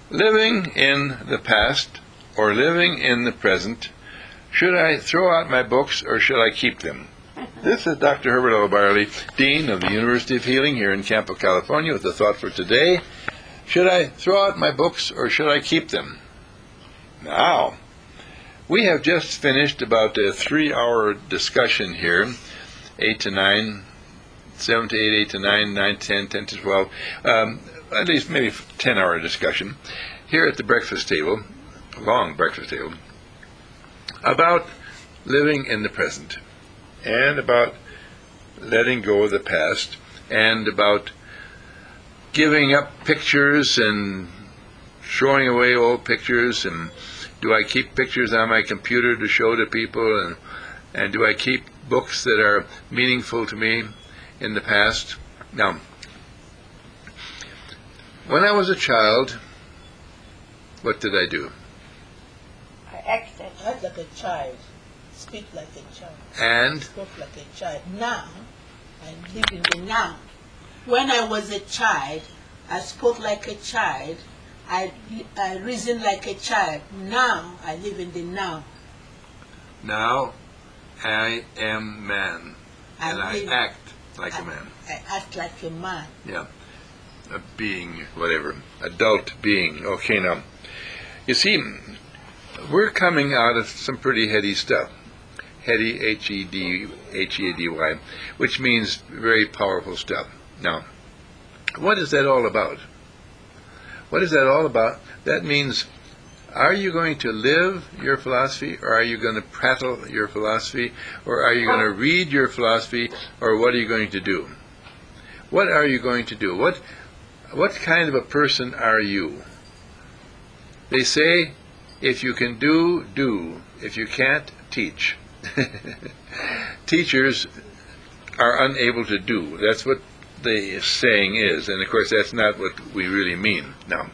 Living in the past or living in the present, should I throw out my books or should I keep them? This is Dr. Herbert L. Barley, Dean of the University of Healing here in Campo, California, with the thought for today. Should I throw out my books or should I keep them? Now, we have just finished about a 3-hour discussion here, 8 to 9, 7 to 8, 8 to 9, 9 to 10, 10 to 12, at least maybe 10-hour discussion here at the breakfast table, long breakfast table, about living in the present and about letting go of the past and about giving up pictures and throwing away old pictures, and do I keep pictures on my computer to show to people, and do I keep books that are meaningful to me in the past? Now, when I was a child, what did I do? I acted like a child, speak like a child, and spoke like a child. Now, I live in the now. When I was a child, I spoke like a child, I reasoned like a child. Now, I live in the now. Now, I am man, and I act like a man. I act like a man. Yeah. A being, whatever, adult being. Okay, now, you see, we're coming out of some pretty heady stuff. Heady, H-E-A-D-Y, which means very powerful stuff. Now, what is that all about? What is that all about? That means, are you going to live your philosophy, or are you going to prattle your philosophy, or are you going to read your philosophy, or what are you going to do? What are you going to do? What kind of a person are you? They say, if you can do, do. If you can't, teach. Teachers are unable to do. That's what the saying is. And, of course, that's not what we really mean. Now,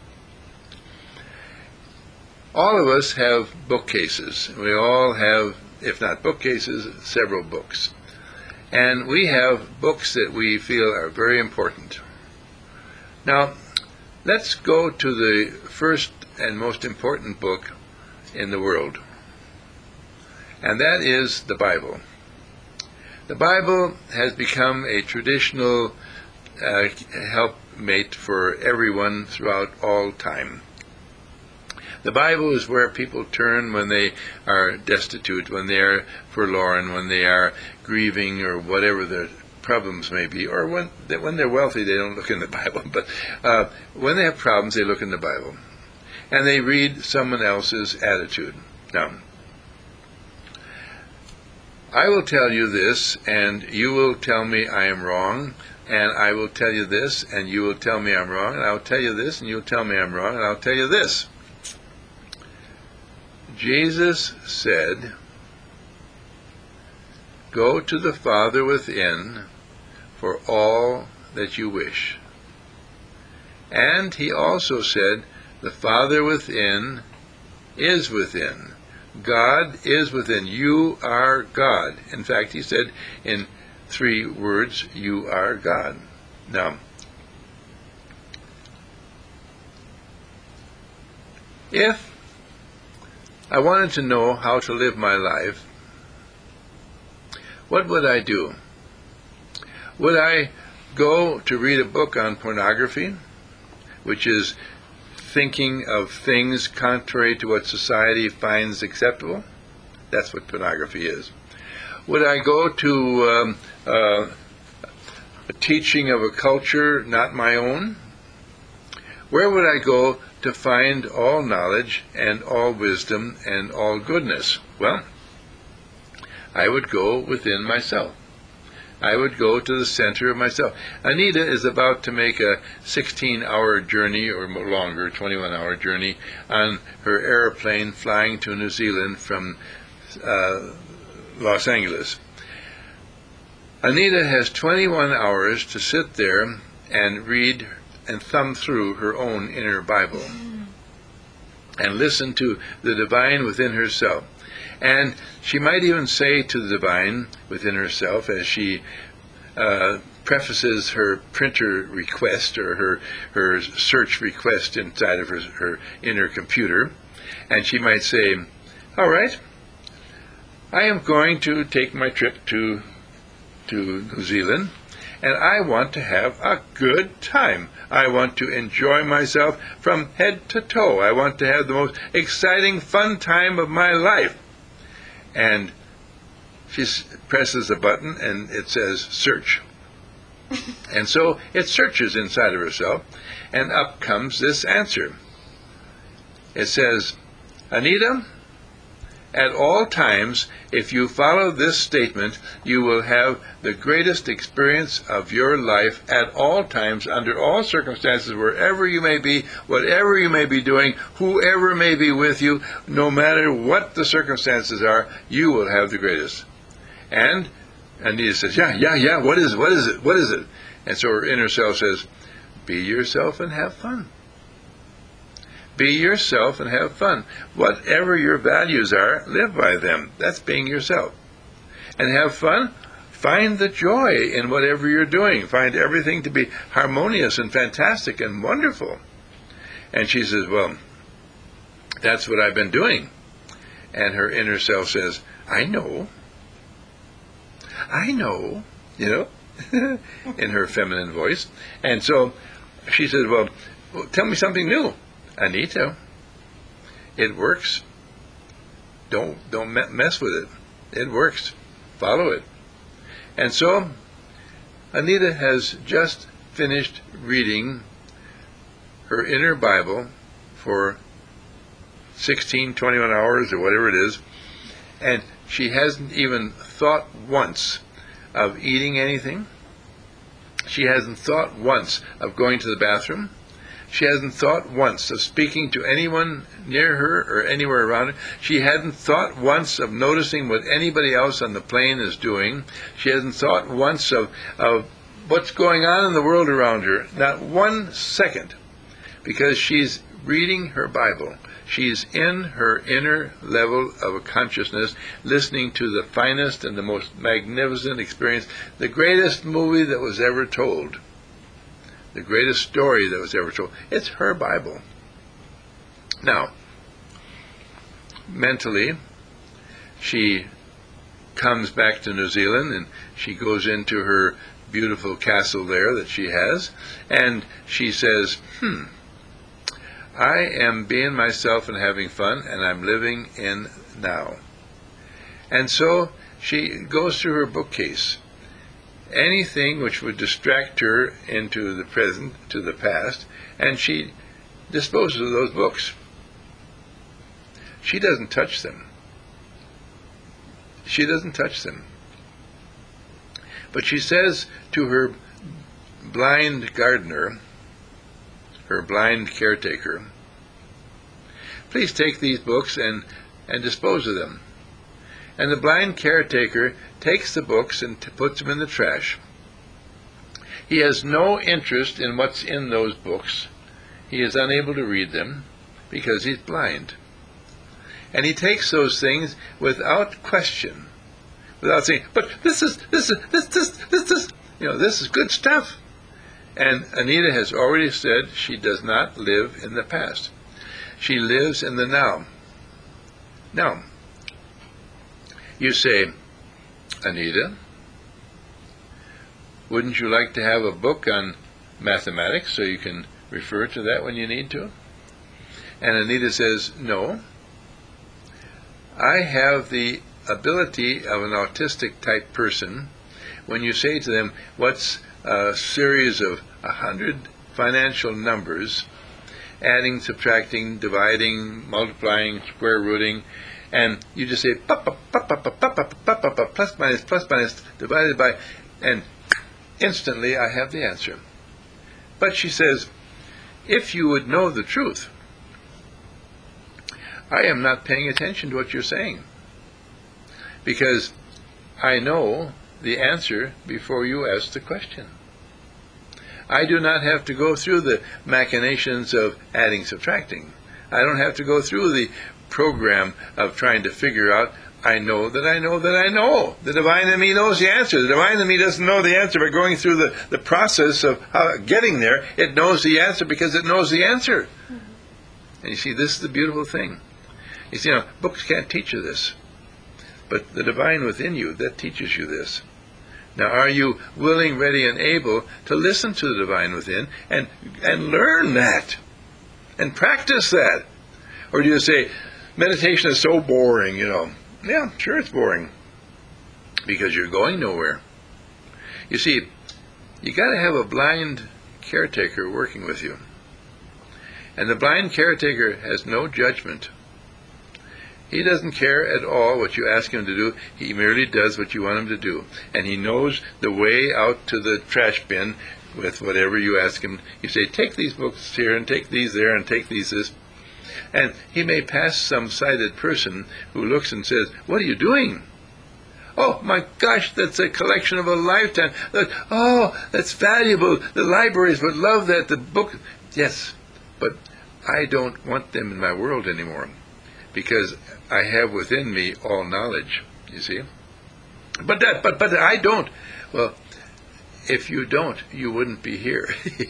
all of us have bookcases. We all have, if not bookcases, several books. And we have books that we feel are very important. Now, let's go to the first and most important book in the world, and that is the Bible. The Bible has become a traditional helpmate for everyone throughout all time. The Bible is where people turn when they are destitute, when they are forlorn, when they are grieving, or whatever their problems may be, or when they're wealthy, they don't look in the Bible, but when they have problems, they look in the Bible, and they read someone else's attitude. Now, I will tell you this, and you will tell me I am wrong, and I will tell you this, and you will tell me I'm wrong, and I'll tell you this, and you'll tell me I'm wrong, and I'll tell you this. Jesus said, "Go to the Father within for all that you wish." And he also said, the Father within is within. God is within. You are God. In fact, he said in 3 words, you are God. Now, if I wanted to know how to live my life, what would I do? Would I go to read a book on pornography, which is thinking of things contrary to what society finds acceptable? That's what pornography is. Would I go to a teaching of a culture not my own? Where would I go to find all knowledge and all wisdom and all goodness? Well, I would go within myself. I would go to the center of myself. Anita is about to make a 16-hour journey, or longer, 21-hour journey, on her airplane flying to New Zealand from Los Angeles. Anita has 21 hours to sit there and read and thumb through her own inner Bible and listen to the divine within herself. And she might even say to the divine within herself, as she prefaces her printer request or her search request inside of her inner computer, and she might say, all right, I am going to take my trip to New Zealand, and I want to have a good time. I want to enjoy myself from head to toe. I want to have the most exciting, fun time of my life. And she presses a button, and it says, search. And so it searches inside of herself, and up comes this answer. It says, Anita, at all times, if you follow this statement, you will have the greatest experience of your life at all times, under all circumstances, wherever you may be, whatever you may be doing, whoever may be with you, no matter what the circumstances are, you will have the greatest. And Anita says, yeah, what is it? And so her inner self says, be yourself and have fun. Be yourself and have fun. Whatever your values are, live by them. That's being yourself. And have fun. Find the joy in whatever you're doing. Find everything to be harmonious and fantastic and wonderful. And she says, well, that's what I've been doing. And her inner self says, I know, in her feminine voice. And so she says, well, tell me something new. Anita, it works. Don't mess with it. It works. Follow it. And so Anita has just finished reading her inner Bible for 16, 21 hours or whatever it is, and she hasn't even thought once of eating anything. She hasn't thought once of going to the bathroom. She hasn't thought once of speaking to anyone near her or anywhere around her. She hadn't thought once of noticing what anybody else on the plane is doing. She hasn't thought once of what's going on in the world around her. Not 1 second. Because she's reading her Bible. She's in her inner level of consciousness, listening to the finest and the most magnificent experience, the greatest movie that was ever told. The greatest story that was ever told. It's her Bible. Now, mentally, she comes back to New Zealand and she goes into her beautiful castle there that she has, and she says, I am being myself and having fun, and I'm living in now. And so she goes through her bookcase. Anything which would distract her into the present, to the past, and she disposes of those books. She doesn't touch them. She doesn't touch them. But she says to her blind gardener, her blind caretaker, please take these books and dispose of them. And the blind caretaker takes the books and puts them in the trash. He has no interest in what's in those books. He is unable to read them because he's blind. And he takes those things without question, without saying, but this is good stuff. And Anita has already said she does not live in the past. She lives in the now. Now, you say, Anita, wouldn't you like to have a book on mathematics so you can refer to that when you need to? And Anita says, no. I have the ability of an autistic type person. When you say to them, what's a series of 100 financial numbers, adding, subtracting, dividing, multiplying, square rooting, and you just say plus minus divided by, and instantly I have the answer. But she says, if you would know the truth, I am not paying attention to what you're saying, because I know the answer before you ask the question. I do not have to go through the machinations of adding, subtracting. I don't have to go through the program of trying to figure out I know that I know that I know. The divine in me knows the answer. The divine in me doesn't know the answer by going through the process of getting there. It knows the answer because it knows the answer. And you see, this is the beautiful thing. You see, books can't teach you this. But the divine within you, that teaches you this. Now, are you willing, ready, and able to listen to the divine within and learn that and practice that? Or do you say, meditation is so boring, Yeah, sure it's boring because you're going nowhere. You see, you got to have a blind caretaker working with you. And the blind caretaker has no judgment. He doesn't care at all what you ask him to do. He merely does what you want him to do. And he knows the way out to the trash bin with whatever you ask him. You say, take these books here and take these there and take these this. And he may pass some sighted person who looks and says, what are you doing? Oh, my gosh, that's a collection of a lifetime. That's valuable. The libraries would love that. The book. Yes, but I don't want them in my world anymore because I have within me all knowledge, you see. But I don't. Well, if you don't, you wouldn't be here.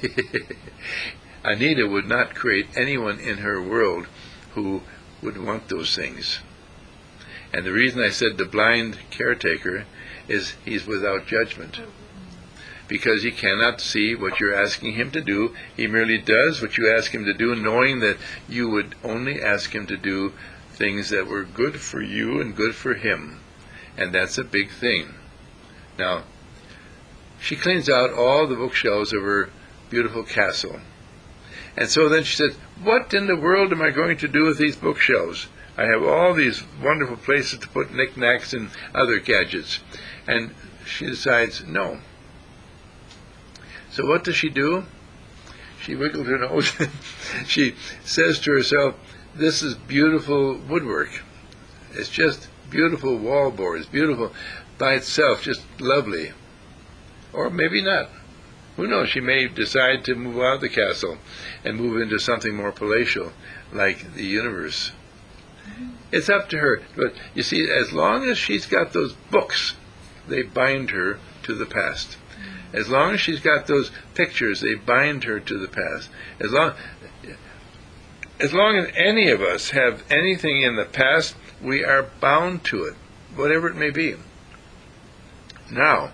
Anita would not create anyone in her world who would want those things. And the reason I said the blind caretaker is he's without judgment. Because he cannot see what you're asking him to do. He merely does what you ask him to do, knowing that you would only ask him to do things that were good for you and good for him. And that's a big thing. Now, she cleans out all the bookshelves of her beautiful castle. And so then she says, what in the world am I going to do with these bookshelves? I have all these wonderful places to put knickknacks and other gadgets. And she decides, no. So what does she do? She wiggles her nose. She says to herself, this is beautiful woodwork. It's just beautiful wall boards, beautiful by itself, just lovely. Or maybe not. Who knows? She may decide to move out of the castle and move into something more palatial, like the universe. It's up to her. But you see, as long as she's got those books, they bind her to the past. As long as she's got those pictures, they bind her to the past. As long as any of us have anything in the past, we are bound to it, whatever it may be. Now,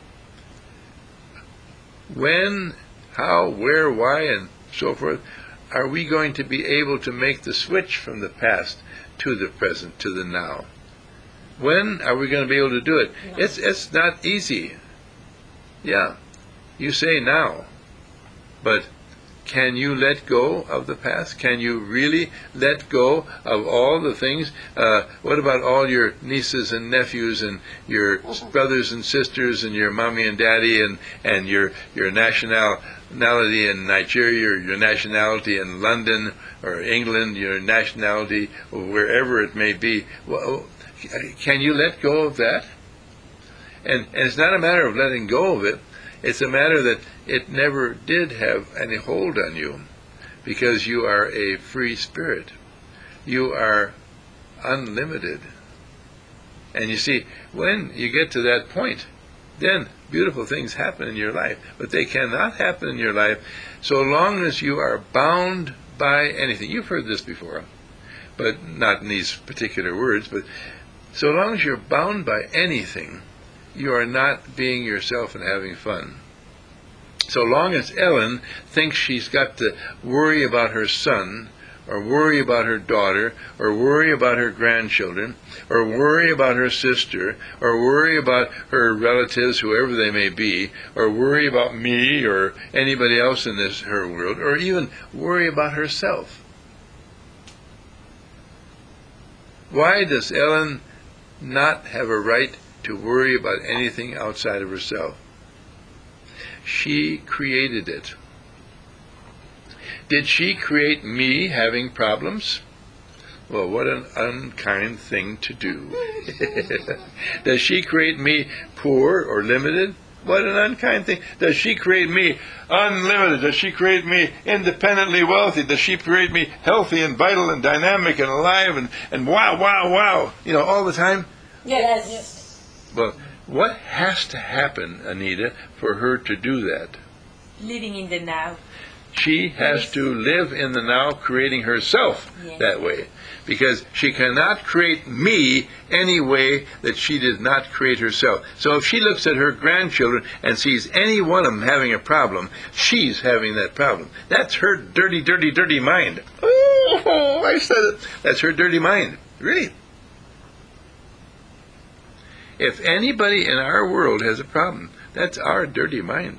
when, how, where, why, and so forth, are we going to be able to make the switch from the past to the present, to the now? When are we going to be able to do it? Yeah. It's not easy. Yeah, you say now, but can you let go of the past? Can you really let go of all the things? What about all your nieces and nephews and your brothers and sisters and your mommy and daddy and your nationality in Nigeria, or your nationality in London or England, your nationality or wherever it may be? Well, can you let go of that? And it's not a matter of letting go of it. It's a matter that it never did have any hold on you, because you are a free spirit. You are unlimited. And you see, when you get to that point, then beautiful things happen in your life. But they cannot happen in your life so long as you are bound by anything. You've heard this before, but not in these particular words. But so long as you're bound by anything, you are not being yourself and having fun. So long as Ellen thinks she's got to worry about her son, or worry about her daughter, or worry about her grandchildren, or worry about her sister, or worry about her relatives, whoever they may be, or worry about me or anybody else in her world, or even worry about herself. Why does Ellen not have a right to worry about anything outside of herself? She created it. Did she create me having problems? Well, what an unkind thing to do. Does she create me poor or limited? What an unkind thing. Does she create me unlimited? Does she create me independently wealthy? Does she create me healthy and vital and dynamic and alive and wow, wow, wow, all the time? Yes. Well, what has to happen, Anita, for her to do that? Living in the now. She has to live in the now, creating herself that way. Because she cannot create me any way that she did not create herself. So if she looks at her grandchildren and sees any one of them having a problem, she's having that problem. That's her dirty, dirty, dirty mind. Oh, I said it. That's her dirty mind. Really. If anybody in our world has a problem, that's our dirty mind.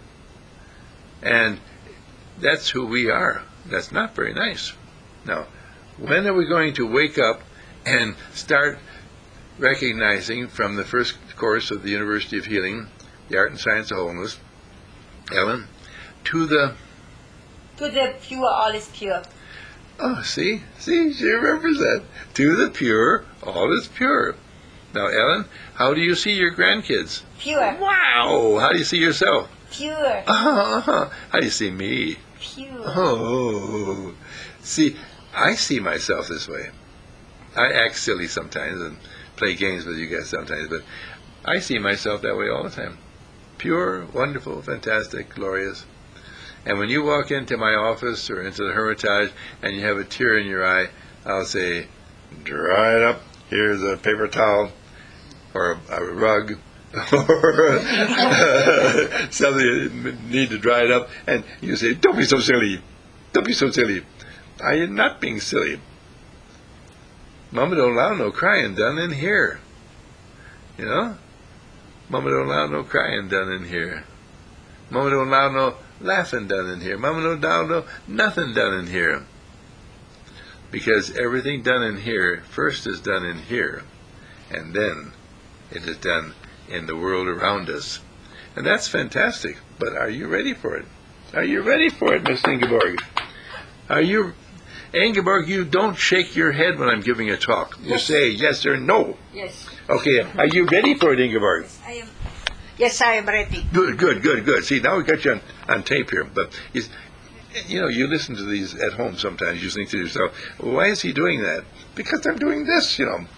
And that's who we are. That's not very nice. Now, when are we going to wake up and start recognizing from the first course of the University of Healing, the Art and Science of Wholeness, Ellen, to the pure, all is pure. Oh, see, she remembers that. To the pure, all is pure. Now, Ellen, how do you see your grandkids? Pure. Wow! How do you see yourself? Pure. How do you see me? Pure. Oh, see, I see myself this way. I act silly sometimes and play games with you guys sometimes, but I see myself that way all the time. Pure, wonderful, fantastic, glorious. And when you walk into my office or into the Hermitage and you have a tear in your eye, I'll say, dry it up. Here's a paper towel or a rug or something you need to dry it up. And you say, don't be so silly. Don't be so silly. I am not being silly. Mama don't allow no crying done in here. You know? Mama don't allow no crying done in here. Mama don't allow no laughing done in here. Mama don't allow no nothing done in here. Because everything done in here first is done in here, and then it is done in the world around us. And that's fantastic. But are you ready for it? Are you ready for it, Miss Ingeborg? Are you... Ingeborg, you don't shake your head when I'm giving a talk. You say yes or no. Yes. Okay, are you ready for it, Ingeborg? Yes, I am ready. Good. See, now we got you on tape here. But, you know, you listen to these at home sometimes. You think to yourself, why is he doing that? Because I'm doing this, you know.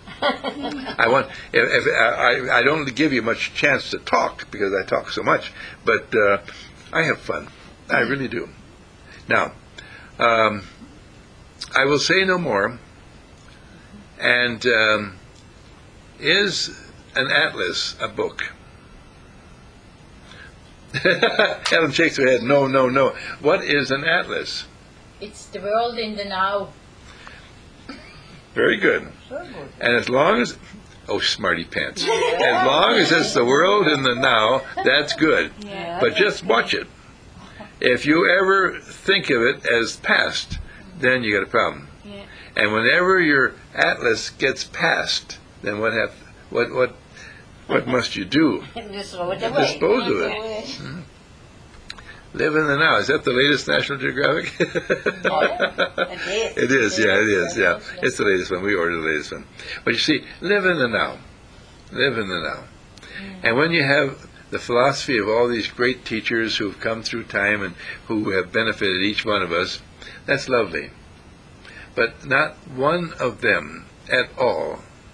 I don't give you much chance to talk because I talk so much. But I have fun. I really do. Now, I will say no more. And is an atlas a book? Ellen shakes her head. No. What is an atlas? It's the world in the now. Very good. And as long as... Oh, smarty pants. As long as it's the world in the now, that's good. But just watch it. If you ever think of it as past, then you got a problem. And whenever your atlas gets past, then what must you do? Dispose of it. Live in the now. Is that the latest National Geographic? It is. It's the latest one. We ordered the latest one. But you see, live in the now. Live in the now. And when you have the philosophy of all these great teachers who have come through time and who have benefited each one of us, that's lovely. But not one of them at all,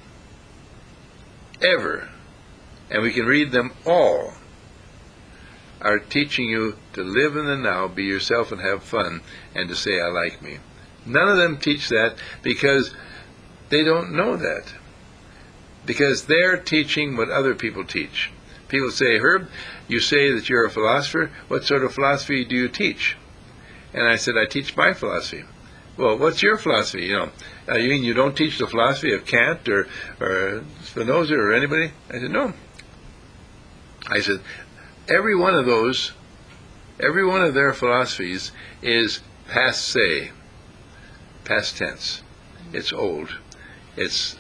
ever, and we can read them all, are teaching you to live in the now, be yourself and have fun, and to say, I like me. None of them teach that because they don't know that. Because they're teaching what other people teach. People say, Herb, you say that you're a philosopher. What sort of philosophy do you teach? And I said, I teach my philosophy. Well, what's your philosophy? You mean you don't teach the philosophy of Kant or Spinoza or anybody? I said, no. I said, every one of their philosophies is passé, past tense. It's old. It's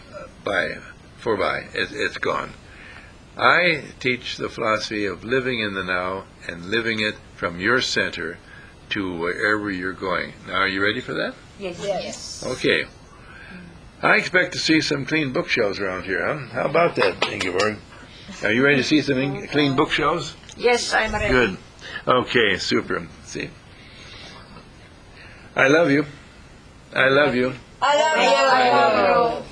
it's gone. I teach the philosophy of living in the now and living it from your center to wherever you're going. Now, are you ready for that? Yes. Okay. I expect to see some clean bookshelves around here, huh? How about that, Ingeborg? Are you ready to see some clean bookshelves? Yes, I'm ready. Good. Okay, super. See? I love you. I love you. I love you.